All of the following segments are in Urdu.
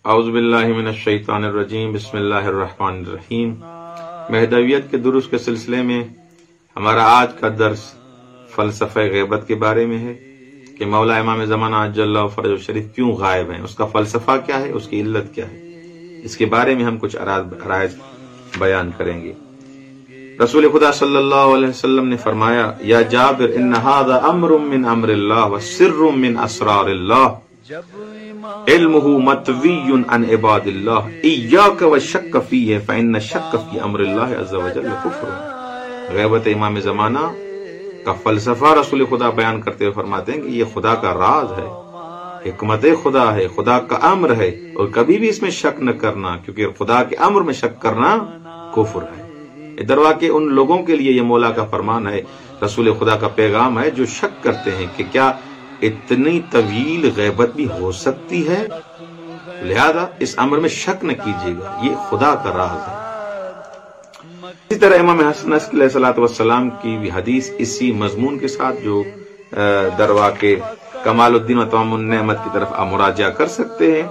اعوذ باللہ من الشیطان الرجیم، بسم اللہ الرحمن الرحیم۔ مہدویت کے دروس کے سلسلے میں ہمارا آج کا درس فلسفہ غیبت کے بارے میں ہے کہ مولا امام زمانہ عجل اللہ فرجہ شریف کیوں غائب ہیں، اس کا فلسفہ کیا ہے، اس کی علت کیا ہے، اس کے بارے میں ہم کچھ آرائز بیان کریں گے۔ رسول خدا صلی اللہ علیہ وسلم نے فرمایا، یا جابر ان ھذا امر من امر اللہ وسر من اسرار اللہ علمہ مطوی عن عباد اللہ ایاک والشک فیہ فإن الشک فی امر اللہ عز وجل کفر۔ غیبت امام زمانہ کا فلسفہ رسول خدا بیان کرتے ہوئے فرماتے ہیں کہ یہ خدا کا راز ہے، حکمت خدا ہے، خدا کا امر ہے، اور کبھی بھی اس میں شک نہ کرنا، کیونکہ خدا کے امر میں شک کرنا کفر ہے۔ دروا کہ ان لوگوں کے لیے یہ مولا کا فرمان ہے، رسول خدا کا پیغام ہے جو شک کرتے ہیں کہ کیا اتنی طویل غیبت بھی ہو سکتی ہے، لہذا اس امر میں شک نہ کیجیے گا، یہ خدا کا راز ہے۔ اسی طرح امام حسن علیہ الصلوۃ والسلام کی بھی حدیث اسی مضمون کے ساتھ جو دروا کے کمال الدین و تمام النعمت کی طرف آپ مراجعہ کر سکتے ہیں۔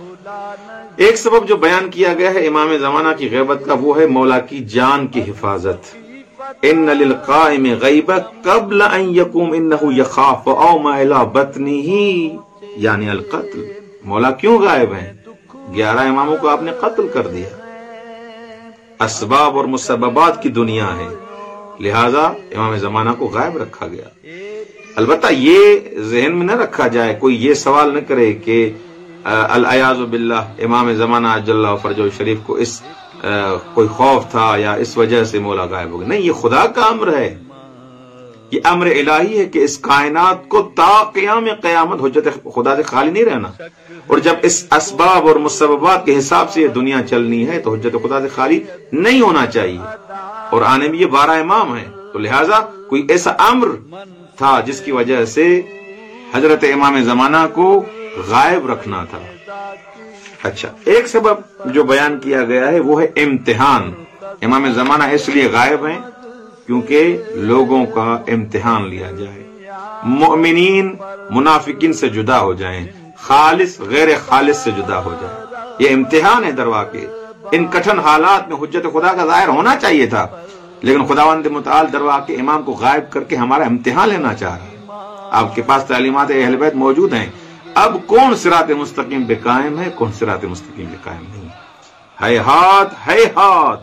ایک سبب جو بیان کیا گیا ہے امام زمانہ کی غیبت کا، وہ ہے مولا کی جان کی حفاظت۔ ان للقائم غیبہ قبل ان یقوم انہ یخاف اوما الی بطنہ، یعنی القتل۔ مولا کیوں غائب ہیں؟ 11 اماموں کو آپ نے قتل کر دیا۔ اسباب اور مسببات کی دنیا ہے، لہذا امام زمانہ کو غائب رکھا گیا۔ البتہ یہ ذہن میں نہ رکھا جائے، کوئی یہ سوال نہ کرے کہ العیاذ باللہ امام زمانہ عجل اللہ فرجہ شریف کو اس کوئی خوف تھا یا اس وجہ سے مولا غائب ہو گیا۔ نہیں، یہ خدا کا امر ہے، یہ امر الہی ہے کہ اس کائنات کو تا قیام قیامت حجت خدا سے خالی نہیں رہنا، اور جب اس اسباب اور مسببات کے حساب سے یہ دنیا چلنی ہے تو حجت خدا سے خالی نہیں ہونا چاہیے، اور آنے میں یہ 12 امام ہیں، تو لہٰذا کوئی ایسا امر تھا جس کی وجہ سے حضرت امام زمانہ کو غائب رکھنا تھا۔ اچھا، ایک سبب جو بیان کیا گیا ہے وہ ہے امتحان۔ امام زمانہ اس لیے غائب ہیں کیونکہ لوگوں کا امتحان لیا جائے، مؤمنین منافقین سے جدا ہو جائیں، خالص غیر خالص سے جدا ہو جائیں۔ یہ امتحان ہے دروا کے۔ ان کٹھن حالات میں حجت خدا کا ظاہر ہونا چاہیے تھا، لیکن خداوند متعال دروا کے امام کو غائب کر کے ہمارا امتحان لینا چاہ رہا ہے۔ آپ کے پاس تعلیمات اہل بیت موجود ہیں، اب کون صراط مستقیم پہ قائم ہے، کون صراط مستقیم پہ قائم نہیں۔ ہیہات ہیہات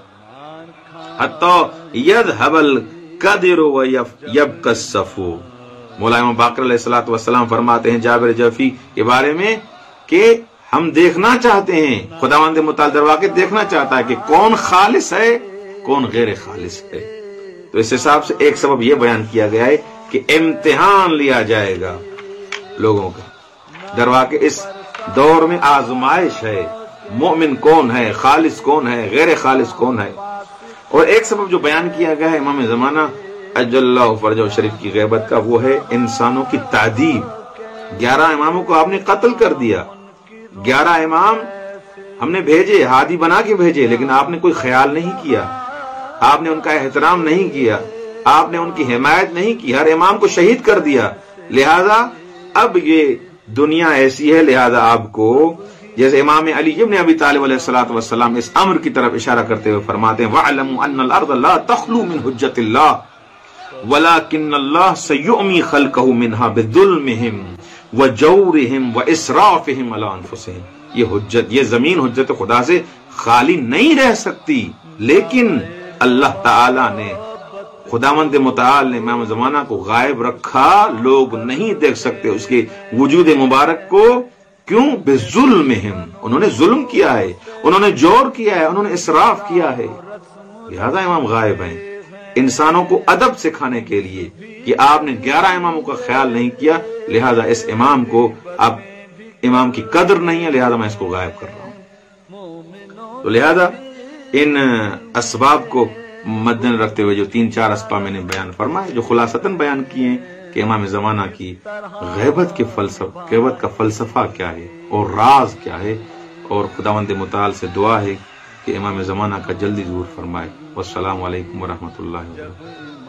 حتی یذهب القدر ویبقى الصفو۔ مولا امام باقر علیہ الصلوۃ والسلام فرماتے ہیں جابر جعفری کے بارے میں کہ ہم دیکھنا چاہتے ہیں، خداوند متعال در واقع دیکھنا چاہتا ہے کہ کون خالص ہے، کون غیر خالص ہے۔ تو اس حساب سے ایک سبب یہ بیان کیا گیا ہے کہ امتحان لیا جائے گا لوگوں کا۔ در واقع اس دور میں آزمائش ہے، مومن کون ہے، خالص کون ہے، غیر خالص کون ہے۔ اور ایک سبب جو بیان کیا گیا ہے امام زمانہ عجل اللہ فرجہ شریف کی غیبت کا، وہ ہے انسانوں کی تعذیب۔ 11 اماموں کو آپ نے قتل کر دیا، 11 امام ہم نے بھیجے، ہادی بنا کے بھیجے، لیکن آپ نے کوئی خیال نہیں کیا، آپ نے ان کا احترام نہیں کیا، آپ نے ان کی حمایت نہیں کی، ہر امام کو شہید کر دیا۔ لہذا اب یہ دنیا ایسی ہے، لہذا آپ کو جیسے امام علی ابن ابی طالب علیہ الصلوۃ والسلام اس امر کی طرف اشارہ کرتے ہوئے فرماتے ہیں، وَاعْلَمُوا أَنَّ الْأَرْضَ لَا تَخْلُو مِنْ حُجَّةِ اللَّهِ وَلَكِنَّ اللَّهَ سَيُعْمِي خَلْقَهُ مِنْهَا بِظُلْمِهِمْ وَجَوْرِهِمْ وَإِسْرَافِهِمْ عَلَىٰ أَنفُسِهِمْ۔ یہ زمین حجت خدا سے خالی نہیں رہ سکتی، لیکن اللہ تعالی نے، خداوند متعال نے امام زمانہ کو غائب رکھا، لوگ نہیں دیکھ سکتے اس کے وجود مبارک کو۔ کیوں؟ بظلمہم، انہوں نے ظلم کیا ہے، انہوں نے جور کیا ہے، انہوں نے اسراف کیا ہے، لہذا امام غائب ہیں۔ انسانوں کو ادب سکھانے کے لیے کہ آپ نے 11 اماموں کا خیال نہیں کیا، لہذا اس امام کو اب امام کی قدر نہیں ہے، لہذا میں اس کو غائب کر رہا ہوں۔ تو لہذا ان اسباب کو مد نظر رکھتے ہوئے جو 3-4 اسباب میں نے بیان فرمائے، جو خلاصتاً بیان کیے ہیں کہ امام زمانہ کی غیبت کا فلسفہ کیا ہے اور راز کیا ہے، اور خداوند متعال سے دعا ہے کہ امام زمانہ کا جلدی ظہور فرمائے۔ والسلام علیکم ورحمۃ اللہ وبرکاتہ۔